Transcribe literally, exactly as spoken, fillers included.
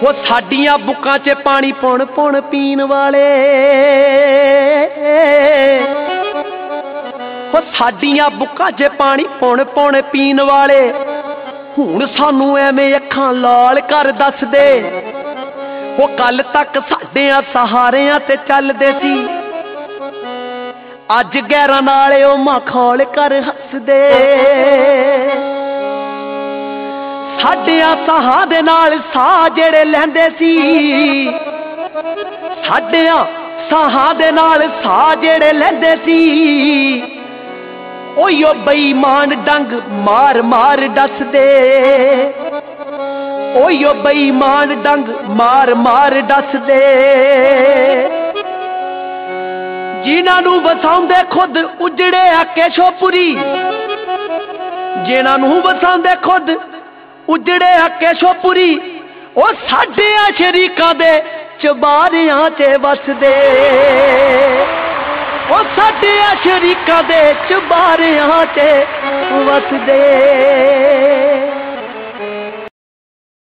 वो साडियां बुक्कां च पानी पुण पुण पीन वाले, वो साडियां बुक्कां च पानी पुण पुण पीन वाले हुण सानू एवें अखां लाल कर दस दे। वो कल तक साडियां सहारियां ते चलदे सी, अज गैरां नाले ओ मखौल कर हसदे। साडियां साहां दे नाल साह जेड़े लैंदे सी, साडियां साहां दे नाल साह जेड़े लैंदे सी, ओयो बेईमान डंग मार मार दस दे। ओयो बेईमान डंग मार मार दस दे। जिन्हां नूं वसाउंदे खुद उजड़े केशोपुरी, जिन्हां नूं वसाउंदे खुद उजड़े केशोपुरी, ओ साडियां शरीकां दे चबारियां च वसदे। ओ साडियां शरीकां दे चबारियां च वसदे।